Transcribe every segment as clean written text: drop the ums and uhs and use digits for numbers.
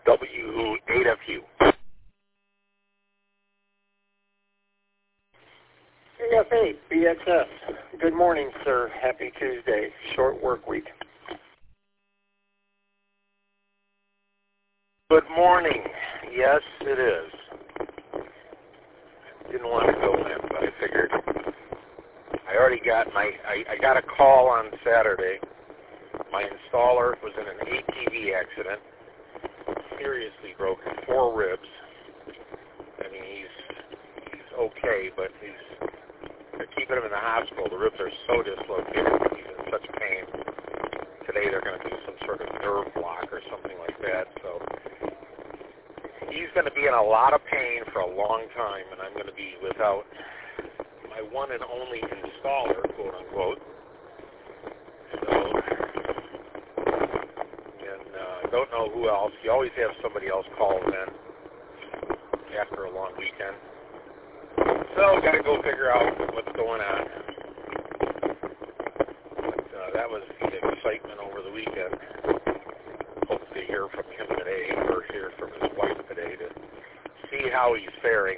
W8FU. AF8, BXS. Good morning, sir. Happy Tuesday. Short work week. Good morning. Yes, it is. Didn't want to go in, but I figured. I already got I got a call on Saturday. My installer was in an ATV accident. Seriously broken 4 ribs. I mean, he's okay, but they're keeping him in the hospital. The ribs are so dislocated. He's in such pain. Today they're going to do some sort of nerve block or something like that. So he's going to be in a lot of pain for a long time, and I'm going to be without my one and only installer, quote unquote. So, and don't know who else. You always have somebody else call in after a long weekend. So got to go figure out what's going on. But that was the excitement over the weekend. Hope to hear from him today, or hear from his wife today, to see how he's faring.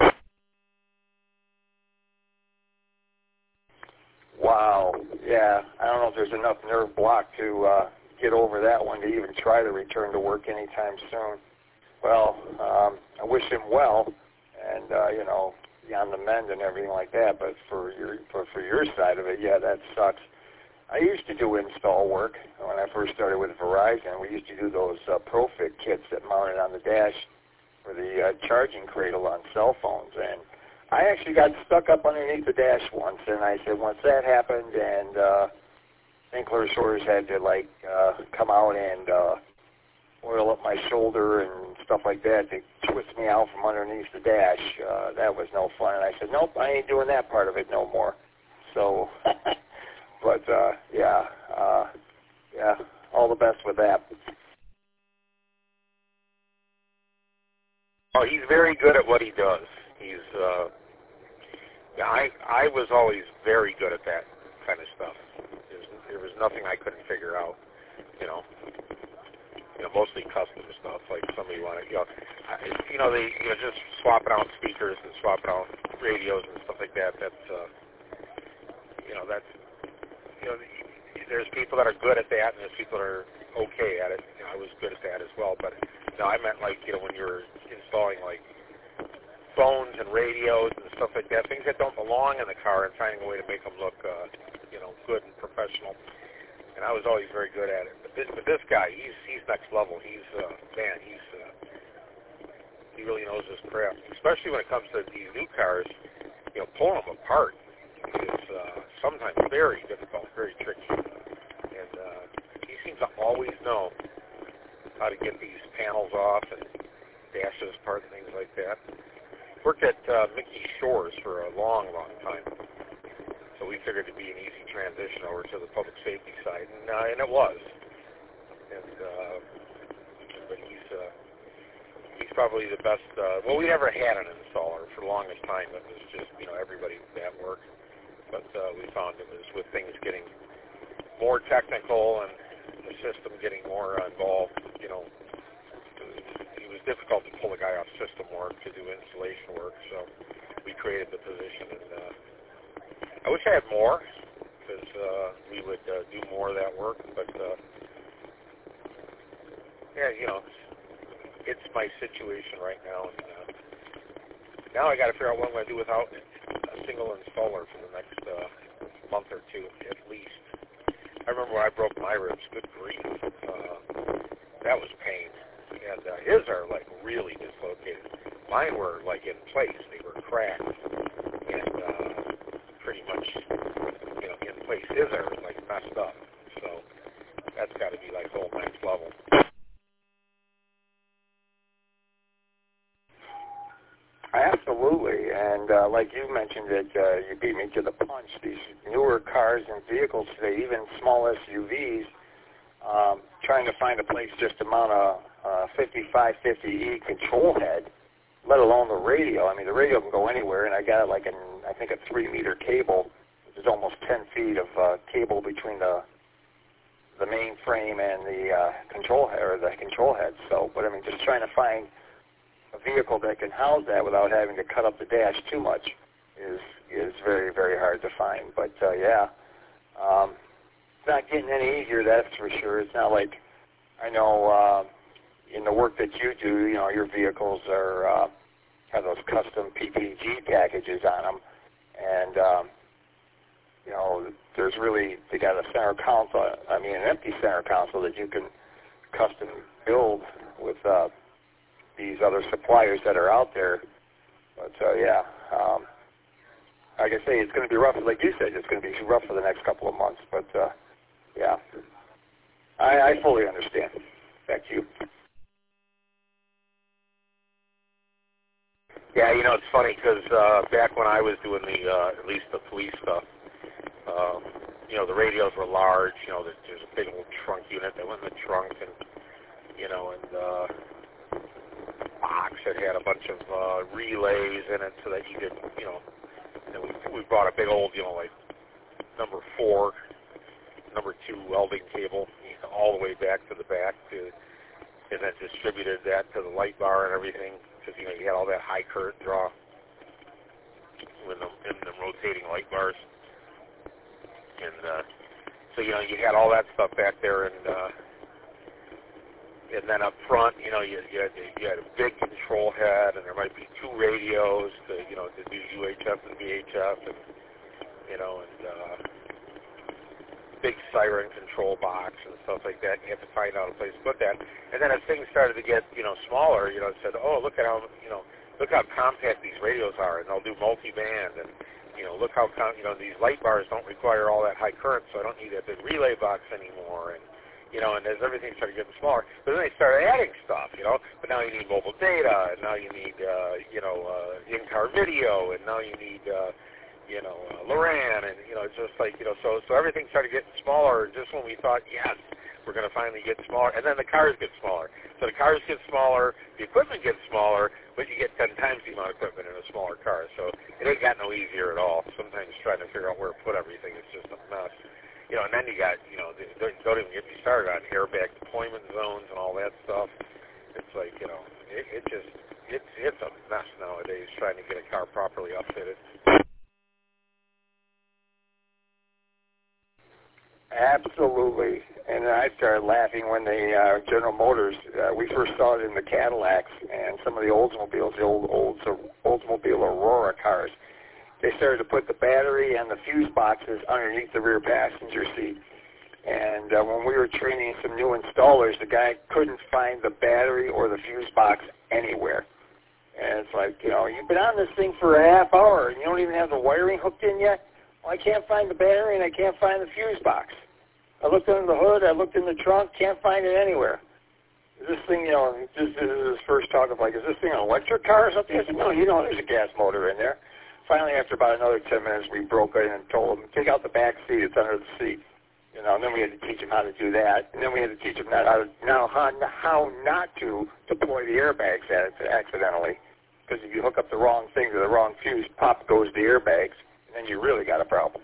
Wow. Yeah. I don't know if there's enough nerve block to get over that one to even try to return to work anytime soon. Well, I wish him well, and on the mend and everything like that. But for your side of it, yeah, that sucks. I used to do install work when I first started with Verizon. We used to do those ProFit kits that mounted on the dash for the charging cradle on cell phones, and I actually got stuck up underneath the dash once, and I said once that happened, and St. Clair Shores had to come out and oil up my shoulder and stuff like that to twist me out from underneath the dash. That was no fun, and I said, nope, I ain't doing that part of it no more. So, but yeah, all the best with that. Oh, he's very good at what he does. He's I was always very good at that kind of stuff. There was nothing I couldn't figure out, mostly custom stuff, like somebody wanted, they just swapping out speakers and swapping out radios and stuff like that. There's people that are good at that, and there's people that are okay at it. I was good at that as well, but I meant when you're installing phones and radios and stuff like that, things that don't belong in the car, and finding a way to make them look, good and professional. And I was always very good at it. But this guy, he's next level. He really knows his craft, especially when it comes to these new cars. Pulling them apart is sometimes very difficult, very tricky. And he seems to always know how to get these panels off and dashes apart and things like that. Worked at Mickey Shores for a long, long time. So we figured it'd be an easy transition over to the public safety side, and it was. And but he's probably the best. We never had an installer for the longest time. It was just everybody at work. But we found it was with things getting more technical and the system getting more involved. It was difficult to pull a guy off system work to do installation work. So we created the position, and I wish I had more, because we would do more of that work, but it's my situation right now, and now I got to figure out what I'm going to do without a single installer for the next month or two at least. I remember when I broke my ribs, good grief, that was pain, and his are really dislocated. Mine were in place; they were cracked, and pretty much, in place. His are messed up. So that's got to be whole next level. Absolutely, and like you mentioned, that you beat me to the punch. These newer cars and vehicles today, even small SUVs, trying to find a place just to mount a 5550E control head, let alone the radio. I mean, the radio can go anywhere, and I got I think a 3-meter cable, which is almost 10 feet of cable between the the mainframe and the control head or the control head. So, but I mean, just trying to find a vehicle that can house that without having to cut up the dash too much is very, very hard to find. But yeah, it's not getting any easier, that's for sure. It's not like, I know in the work that you do, you know, your vehicles are have those custom PPG packages on them, and you know, there's really, they got a center console, I mean an empty center console that you can custom build with these other suppliers that are out there. But yeah, like I say, it's going to be rough. Like you said, it's going to be rough for the next couple of months. But yeah, I fully understand. Back to you. Yeah, you know, it's funny because back when I was doing at least the police stuff, you know, the radios were large. You know, there's a big old trunk unit that went in the trunk, and you know, and box that had a bunch of relays in it so that you could, you know, we brought a big old, you know, like number 4, number 2 welding cable, you know, all the way back to the back, and then distributed that to the light bar and everything, because, you know, you had all that high current draw in the rotating light bars. And so, you know, you had all that stuff back there, and then up front, you know, you had a big control head, and there might be 2 radios to, you know, to do UHF and VHF, and, you know, and big siren control box and stuff like that. You have to find out a place to put that. And then as things started to get, you know, smaller, you know, it said, oh, look at how, you know, look how compact these radios are, and they'll do multi-band, and, you know, look how, you know, these light bars don't require all that high current, so I don't need that big relay box anymore, and, you know, and as everything started getting smaller, but then they started adding stuff, you know, but now you need mobile data, and now you need, you know, in-car video, and now you need, you know, Loran, and, you know, it's just like, you know, so everything started getting smaller just when we thought, yes, we're going to finally get smaller, and then the cars get smaller. So the cars get smaller, the equipment gets smaller, but you get 10 times the amount of equipment in a smaller car. So it ain't got no easier at all. Sometimes trying to figure out where to put everything is just a mess. You know, and then you got, you know, don't even get me started on airbag deployment zones and all that stuff. It's like, you know, it's a mess nowadays trying to get a car properly outfitted. Absolutely. And I started laughing when the General Motors, we first saw it in the Cadillacs and some of the Oldsmobiles, the old Oldsmobile Aurora cars. They started to put the battery and the fuse boxes underneath the rear passenger seat. And when we were training some new installers, the guy couldn't find the battery or the fuse box anywhere. And it's like, you know, you've been on this thing for a half hour and you don't even have the wiring hooked in yet? Well, I can't find the battery and I can't find the fuse box. I looked under the hood, I looked in the trunk, can't find it anywhere. Is this thing, you know, this is his first talk of like, is this thing an electric car or something? I said, no, you know there's a gas motor in there. Finally, after about another 10 minutes, we broke it and told him, take out the back seat, it's under the seat. You know, and then we had to teach him how to do that. And then we had to teach him how not to deploy the airbags accidentally. Because if you hook up the wrong thing to the wrong fuse, pop goes the airbags, and then you really got a problem.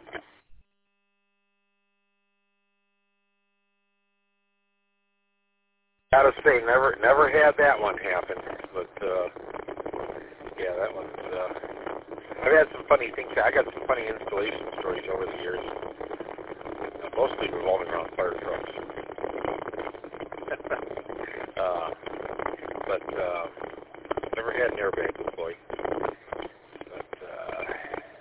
Gotta say, never had that one happen, but yeah, that one's. I've had some funny things. I got some funny installation stories over the years, mostly revolving around fire trucks. But never had an airbag deployed. But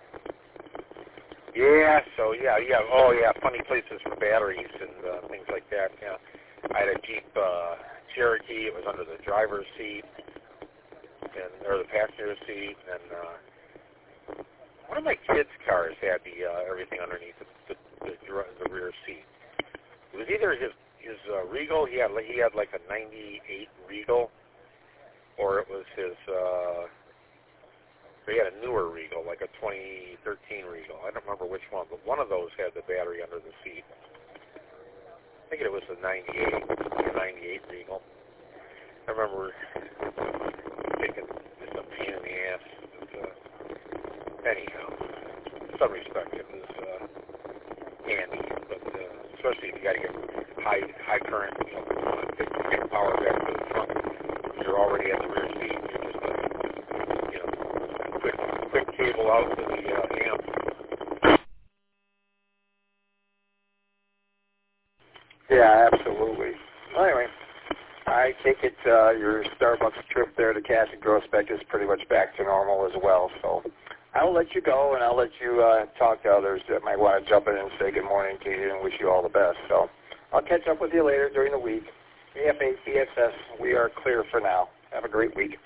yeah, so yeah, oh yeah, funny places for batteries and things like that. Yeah. I had a Jeep Cherokee. It was under the driver's seat, or the passenger seat, and one of my kids' cars had the everything underneath the rear seat. It was either his Regal. He had like a '98 Regal, or it was his. He had a newer Regal, like a 2013 Regal. I don't remember which one, but one of those had the battery under the seat. I think it was a 98 Regal. I remember thinking it's a pain in the ass. But, anyhow, in some respect it was handy, but especially if you got to get high current, big power back to the front. You're already at the rear seat. You're just quick cable out to the amp. Yeah, absolutely. Well, anyway, I take it your Starbucks trip there to Cass and Groesbeck is pretty much back to normal as well. So I'll let you go, and I'll let you talk to others that might want to jump in and say good morning to you and wish you all the best. So I'll catch up with you later during the week. AF8, BXS, we are clear for now. Have a great week.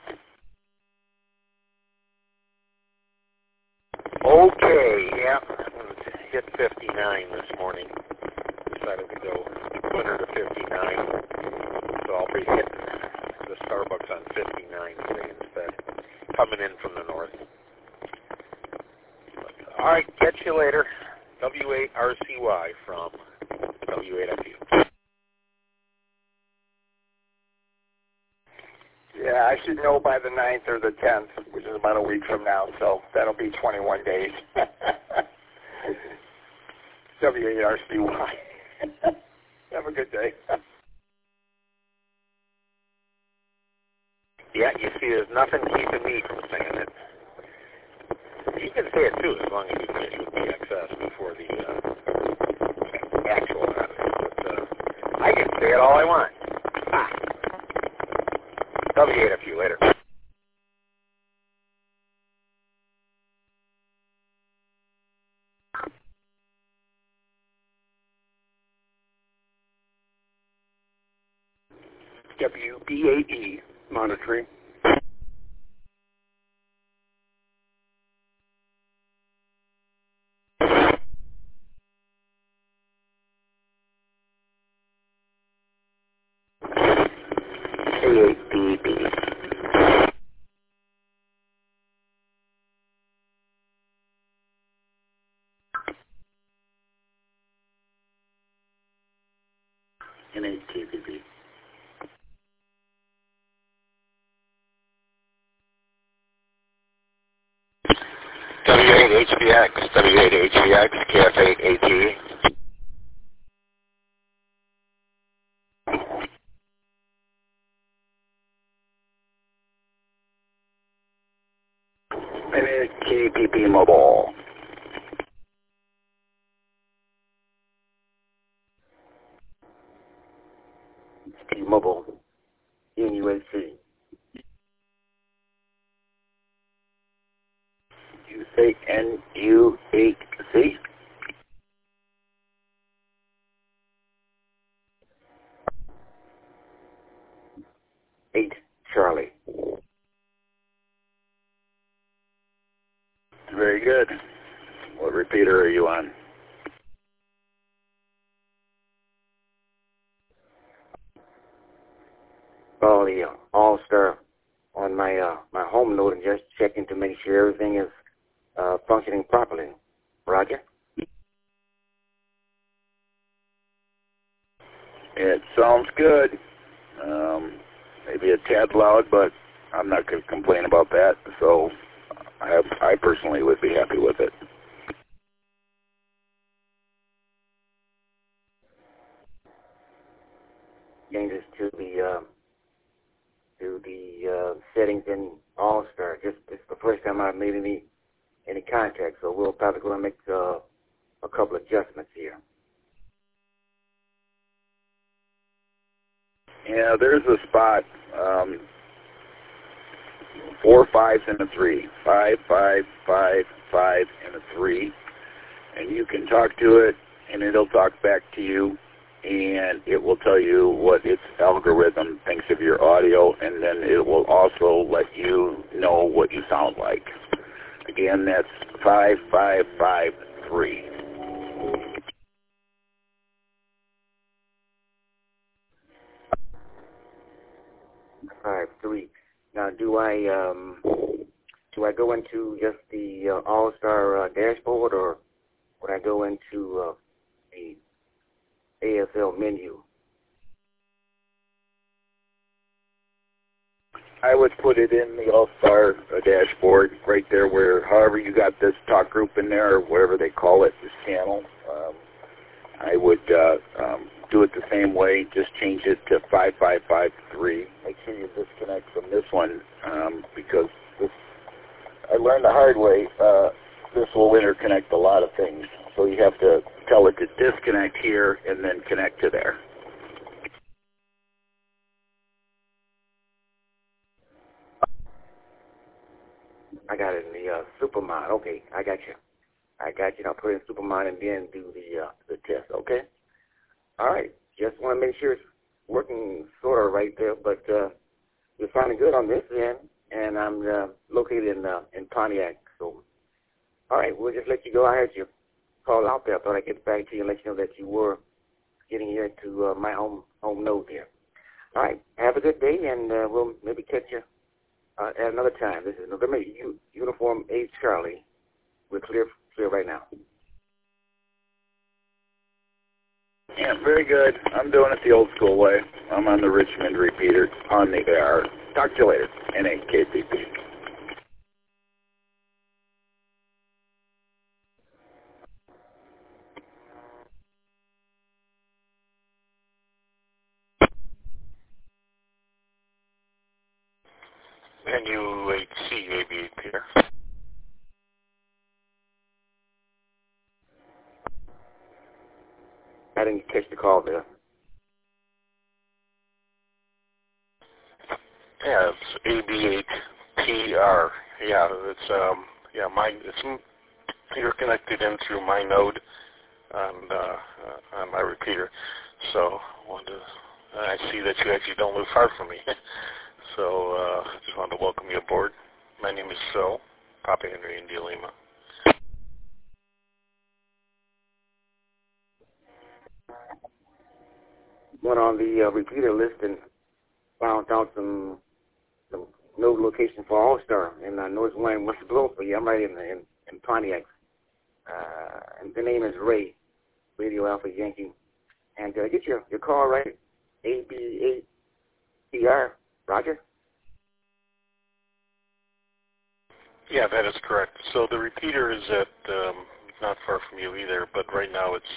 Okay, yeah, hit 59 this morning. Decided to go 100 to 59, so I'll be hitting the Starbucks on 59 today instead, coming in from the north. All right, catch you later. W8RCY from W8FU. Yeah, I should know by the 9th or the 10th, which is about a week from now, so that'll be 21 days. W8RCY. Have a good day. Yeah, you see, there's nothing keeping me from saying it. You can say it too, as long as you finish with BXS before the actual matter. But I can say it all I want. W8FU later. WB8E monitoring. A8BB. N8TBB. W8HBX, W8HBX, KF8AT. KPP Mobile. T-Mobile. NUAC. You say NU8C? 8 Charlie. Very good. What repeater are you on? Well, the All-Star on my my home node and just checking to make sure everything is functioning properly. Roger. It sounds good. Maybe a tad loud, but I'm not going to complain about that. So I personally would be happy with it. Changes to the settings in All-Star. Just it's the first time I've made any contact, so we'll probably go and make a couple adjustments here. Yeah, there's a spot. 4 5s and a 3. 5 5 5 5 and a 3. And you can talk to it, and it'll talk back to you, and it will tell you what its algorithm thinks of your audio, and then it will also let you know what you sound like. Again, that's 5 5 5 3. 5 3. Now, do I go into just the All-Star dashboard, or would I go into the ASL menu? I would put it in the All-Star dashboard right there where, however you got this talk group in there, or whatever they call it, this channel. I would do it the same way. Just change it to 5553. Make sure you disconnect from this one because this, I learned the hard way. This will interconnect a lot of things. So you have to tell it to disconnect here and then connect to there. I got it in the Supermon. Okay, I got you. I'll put it in Supermon and then do the test. Okay. All right. Just want to make sure it's working sort of right there, but we're sounding good on this end, and I'm located in Pontiac. So, all right, we'll just let you go. I heard you call out there. I thought I'd get back to you and let you know that you were getting here to my home node there. All right. Have a good day, and we'll maybe catch you at another time. This is November Uniform H. Charlie. We're clear right now. Yeah, very good. I'm doing it the old school way. I'm on the Richmond repeater on the AR. Talk to you later. NAKPP. NUHC AB here. I didn't catch the call there. Yeah, it's AB8PR. Yeah, it's you're connected in through my node on my repeater. So I see that you actually don't live far from me. So I just wanted to welcome you aboard. My name is Phil, Papa Henry India Lima. Went on the repeater list and found out some node location for All-Star in North Wayne, West Bloomfield. Yeah, I'm right in Pontiac. And the name is Ray, Radio Alpha Yankee. And get your call right, AB8PR, Roger? Yeah, that is correct. So the repeater is at not far from you either, but right now it's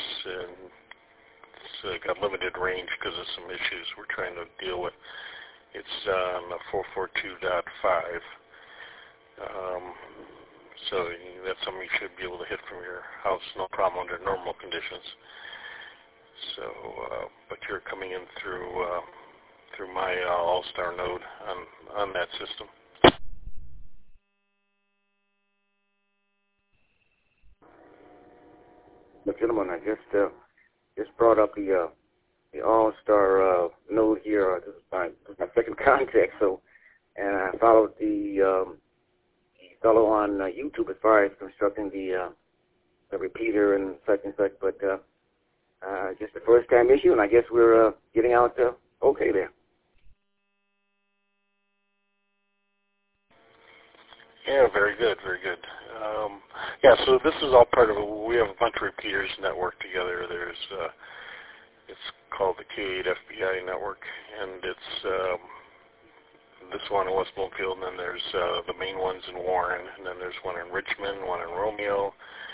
got limited range because of some issues we're trying to deal with. It's on 442.5. So that's something you should be able to hit from your house, no problem under normal conditions. So, but you're coming in through my All-Star node on that system. But gentlemen, I just brought up the All-Star node here. This is my second contact. So, and I followed the fellow on YouTube as far as constructing the repeater and such, but just the first time issue, and I guess we're getting out okay there. Yeah, very good, very good. Yeah, so this is all part of we have a bunch of repeaters networked together. There's it's called the K8 FBI network, and it's this one in West Bloomfield, and then there's the main ones in Warren, and then there's one in Richmond, one in Romeo,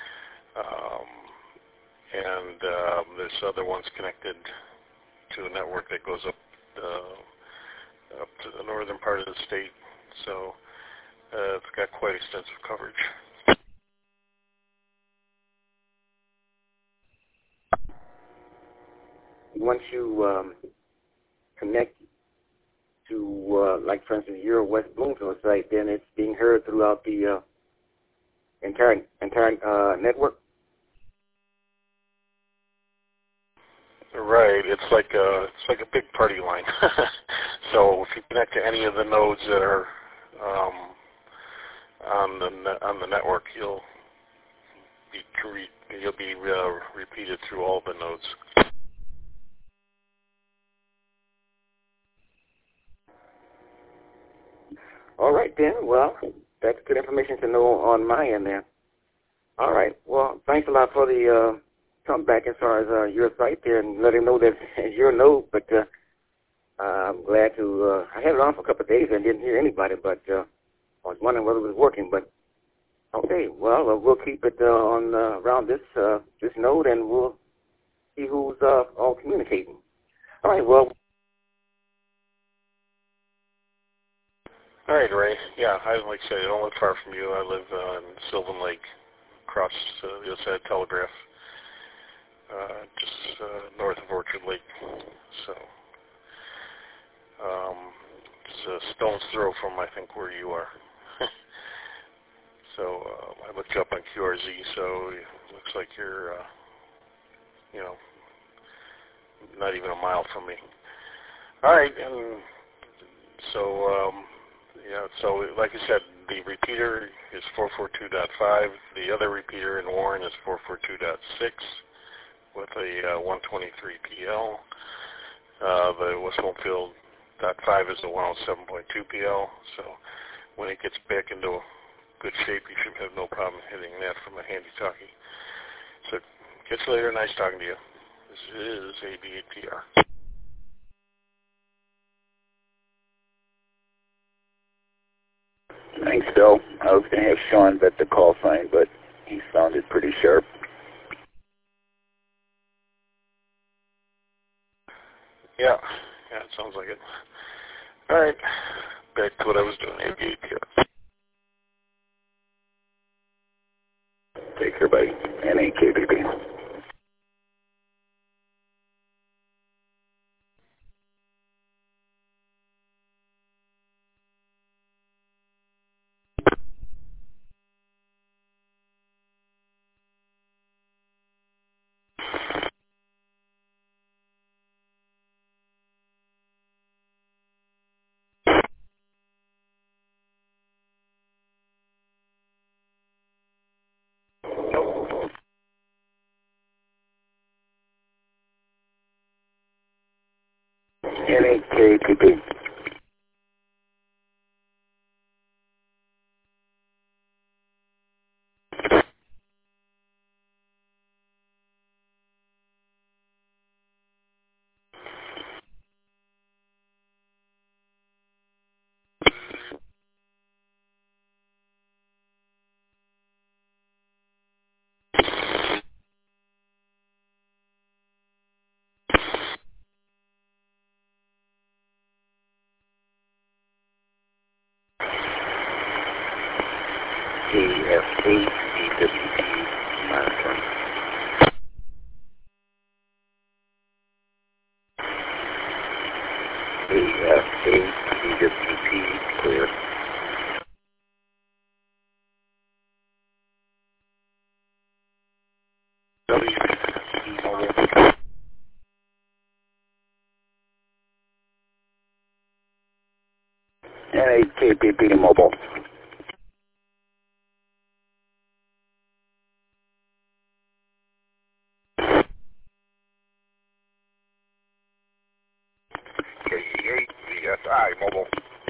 and there's other ones connected to a network that goes up to the northern part of the state. So it's got quite extensive coverage. Once you connect to, like for instance, your West Bloomfield site, then it's being heard throughout the entire network. Right, it's like a big party line. So if you connect to any of the nodes that are on the network, you'll be repeated through all the nodes. All right, then. Well, that's good information to know on my end there. All right. Well, thanks a lot for the comeback as far as your site there and letting know that it's your node. But I'm glad to. I had it on for a couple of days and didn't hear anybody, but I was wondering whether it was working. But okay, well, we'll keep it on around this node, and we'll see who's all communicating. communicating. All right, well. All right, Ray. Yeah, like I said, I don't live far from you. I live in Sylvan Lake, across the other side of Telegraph, just north of Orchard Lake. So it's a stone's throw from, I think, where you are. So I looked you up on QRZ, so it looks like you're, not even a mile from me. All right, and so, so like I said, the repeater is 442.5. The other repeater in Warren is 442.6 with a 123 PL. The Westmoreland.5 is a 107.2 PL. So when it gets back into good shape, you should have no problem hitting that from a handy-talkie. So catch you later. Nice talking to you. This is ABAPR. Thanks, Bill. I was going to have Sean bet the call sign, but he sounded pretty sharp. Yeah, it sounds like it. All right, back to what I was doing. ABAPR. Take care, buddy. NAKBB. NAKBB. AF8 EWP monitoring. AF8 EWP clear. WP mobile. NAKBB mobile. KE8 VSI mobile.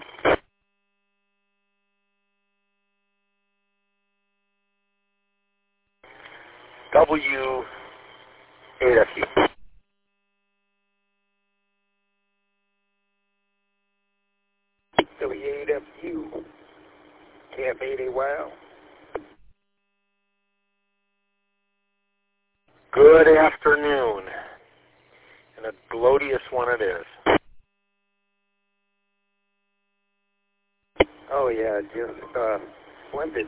W8FU. W8FU. Camp8 wow. Good afternoon, and a glorious one it is. Oh yeah, just splendid.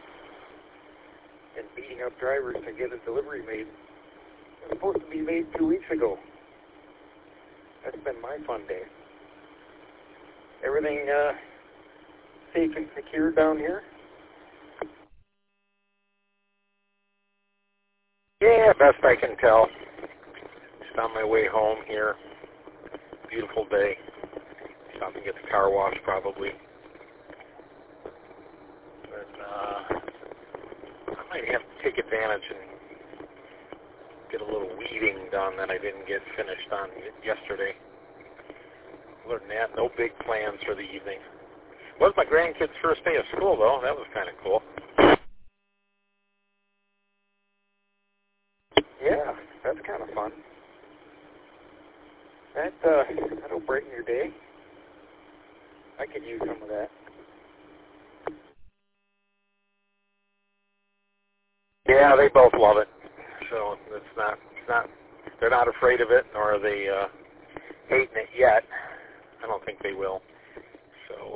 And beating up drivers to get a delivery made. It was supposed to be made 2 weeks ago. That's been my fun day. Everything safe and secure down here? Yeah, best I can tell. Just on my way home here. Beautiful day. Stop and get the car washed probably. But I might have to take advantage and get a little weeding done that I didn't get finished on yesterday. Other than that, no big plans for the evening. It was my grandkids' first day of school, though. That was kind of cool. Yeah, that's kind of fun. That'll brighten your day. I could use some of that. Yeah, they both love it. So it's not they're not afraid of it, nor are they hating it yet. I don't think they will. So,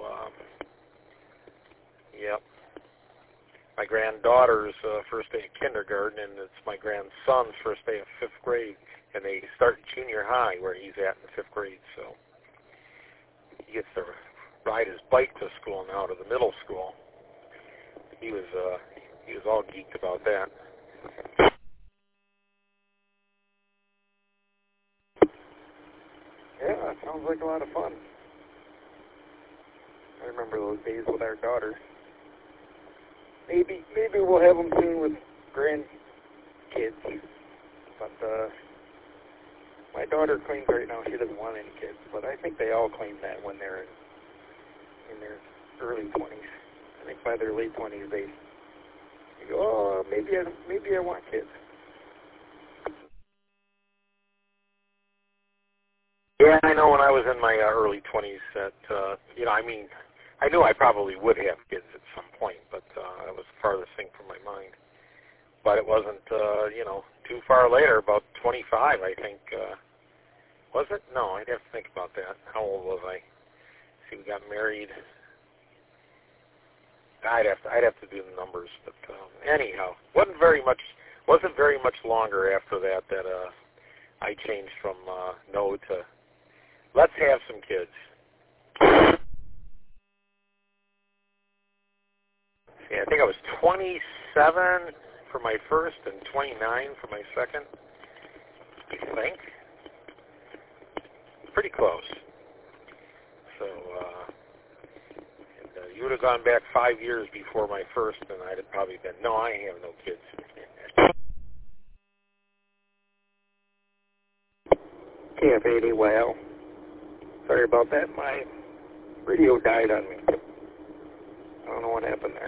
yep. My granddaughter's first day of kindergarten, and it's my grandson's first day of 5th grade, and they start junior high where he's at in 5th grade. So he gets to ride his bike to school now, to the middle school. He was all geeked about that. Yeah, that sounds like a lot of fun. I remember those days with our daughter. Maybe we'll have them soon with grandkids. But my daughter claims right now she doesn't want any kids. But I think they all claim that when they're in their early 20s. I think by their late 20s they go, oh, maybe I want kids. Yeah, I know when I was in my early 20s that, I knew I probably would have kids at some point, but that was the farthest thing from my mind. But it wasn't, too far later, about 25, I think. Was it? No, I'd have to think about that. How old was I? See, we got married. I'd have to do the numbers, but anyhow, wasn't very much longer after that I changed from no to let's have some kids. See, I think I was 27 for my first and 29 for my second. I think pretty close. So. You would have gone back 5 years before my first, and I'd have probably been, no, I have no kids. KF80YL. Sorry about that. My radio died on me. I don't know what happened there.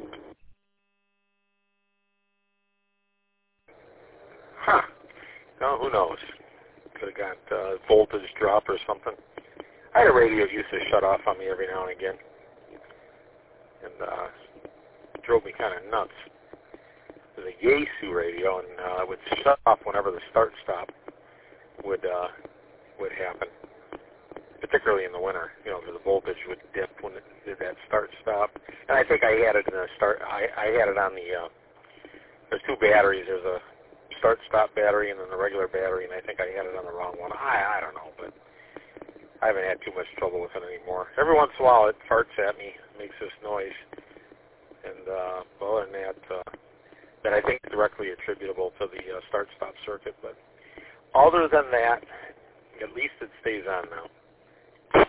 Huh. No, who knows? Could have got voltage drop or something. I had a radio that used to shut off on me every now and again. And it drove me kind of nuts. It was a Yaesu radio, and it would shut off whenever the start-stop would happen, particularly in the winter. Because the voltage would dip when it did that start-stop. And I think I had it in the start. I had it on the. There's two batteries. There's a start-stop battery and then the regular battery, and I think I had it on the wrong one. I don't know, but I haven't had too much trouble with it anymore. Every once in a while, it farts at me, makes this noise, and other than that I think is directly attributable to the start-stop circuit. But other than that, at least it stays on now.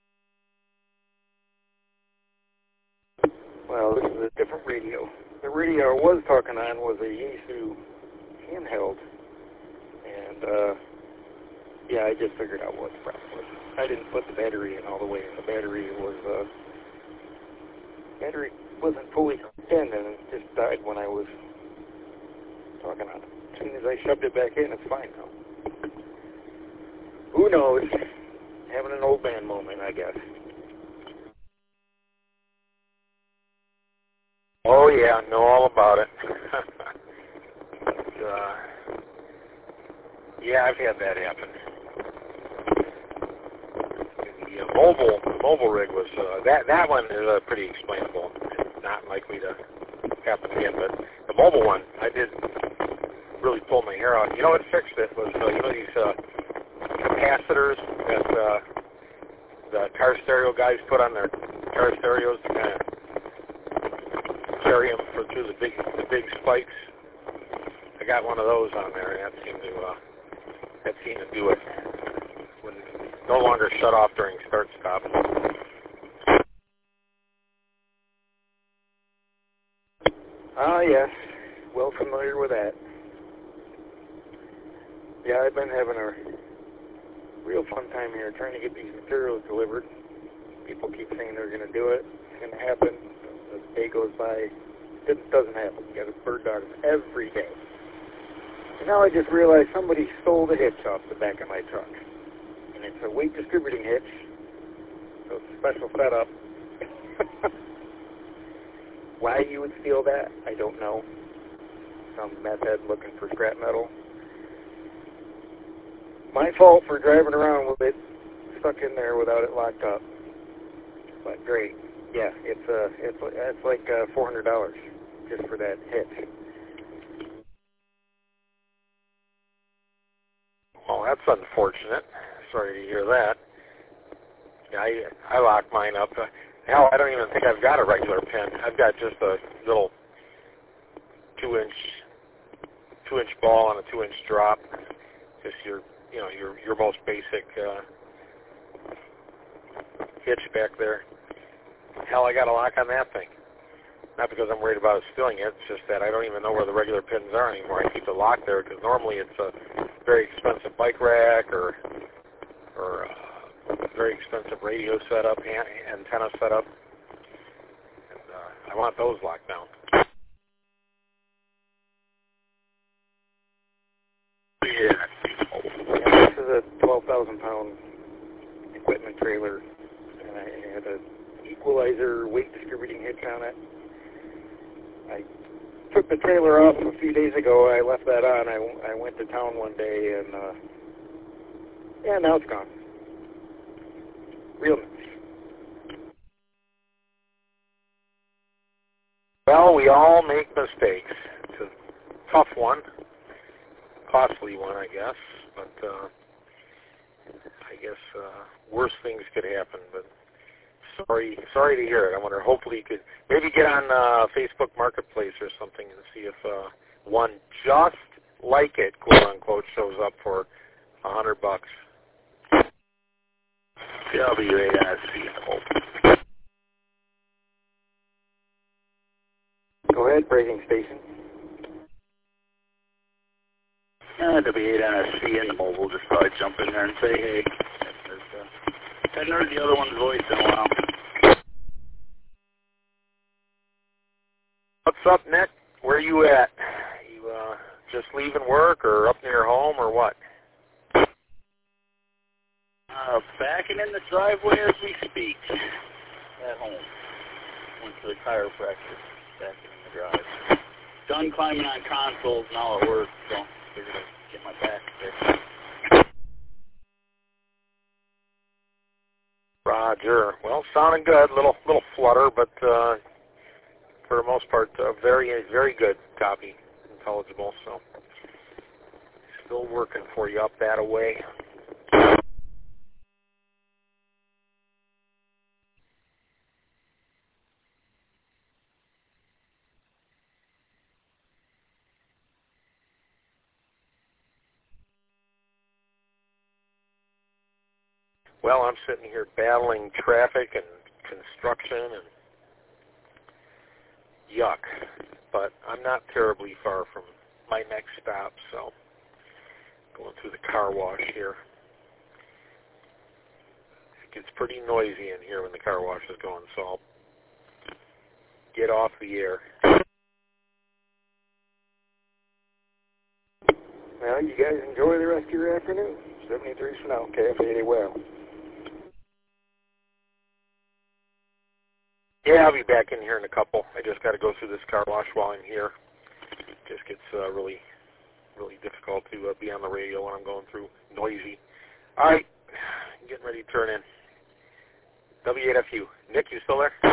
Well, this is a different radio. The radio I was talking on was a Yaesu handheld, and yeah, I just figured out what the problem was. I didn't put the battery in all the way, and the battery wasn't fully in, and it just died when I was talking on it. As soon as I shoved it back in, it's fine now. Who knows? Having an old man moment, I guess. Oh yeah, know all about it. Yeah, I've had that happen. The mobile rig was that one is pretty explainable. It's not likely to happen again, but the mobile one, I did really pull my hair out. You know what fixed it was these capacitors that the car stereo guys put on their car stereos to kind of carry them through the big spikes. I got one of those on there, and that seemed to do it. When no longer shut off during start-stop. Ah, yes. Well familiar with that. Yeah, I've been having a real fun time here trying to get these materials delivered. People keep saying they're going to do it. It's going to happen. As the day goes by, it doesn't happen. You got a bird dog every day. And now I just realized somebody stole the hitch off the back of my truck. And it's a weight distributing hitch, so it's a special setup. Why you would steal that, I don't know. Some meth head looking for scrap metal. My fault for driving around with it stuck in there without it locked up. But great. Yeah, it's like $400 just for that hitch. Well, that's unfortunate. Sorry to hear that. Yeah, I locked mine up. Hell, I don't even think I've got a regular pin. I've got just a little 2-inch ball and a 2-inch drop. Just your most basic hitch back there. Hell, I got a lock on that thing. Not because I'm worried about it stealing it. It's just that I don't even know where the regular pins are anymore. I keep it locked there because normally it's a very expensive bike rack or a very expensive radio setup, antenna setup. And I want those locked down. Yeah, this is a 12,000-pound equipment trailer, and I had an equalizer weight distributing hitch on it. I took the trailer off a few days ago. I left that on. I went to town one day, and now it's gone. Real nice. Well, we all make mistakes. It's a tough one, costly one, I guess. But I guess worse things could happen. But sorry to hear it. I wonder. Hopefully, you could maybe get on Facebook Marketplace or something and see if one just like it, quote unquote, shows up for $100. W8NSC. Go ahead, braking station. W8NSC in the mobile. Just thought I'd jump in there and say, hey. Hadn't heard the other one's voice in a while. What's up, Nick? Where are you at? You just leaving work or up near home or what? Backing in the driveway as we speak. At home. Went to the chiropractor. Backing in the drive. Done climbing on consoles, now at work, so figured I'd get my back fixed. Roger. Well, sounding good. Little flutter, but for the most part, very, very good copy. Intelligible, so still working for you up that way. Well, I'm sitting here battling traffic and construction and yuck, but I'm not terribly far from my next stop, so going through the car wash here. It gets pretty noisy in here when the car wash is going, so I'll get off the air. Well, you guys enjoy the rest of your afternoon. 73 Chanel, KF80 well. Yeah, I'll be back in here in a couple. I just got to go through this car wash while I'm here. It just gets really difficult to be on the radio when I'm going through. Noisy. All right, getting ready to turn in. W8FU. Nick, you still there?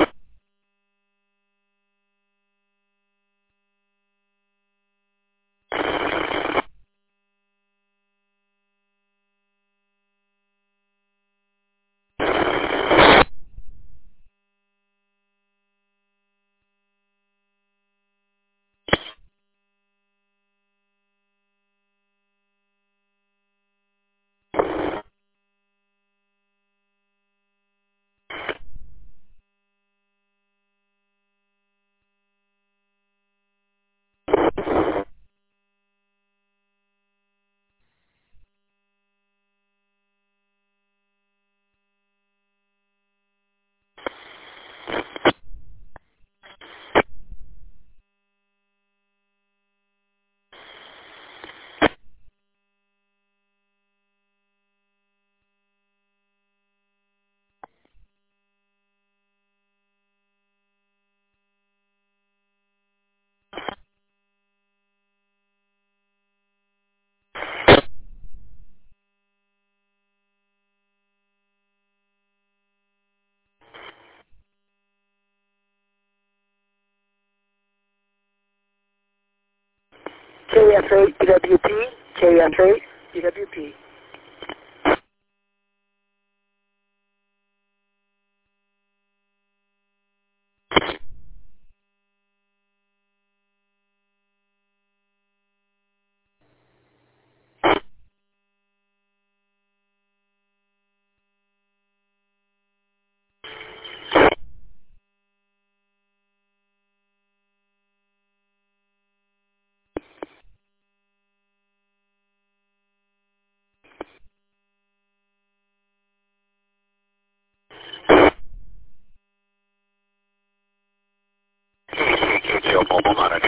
KF8 EWP, KF8 EWP. KJO Mobile Monitor.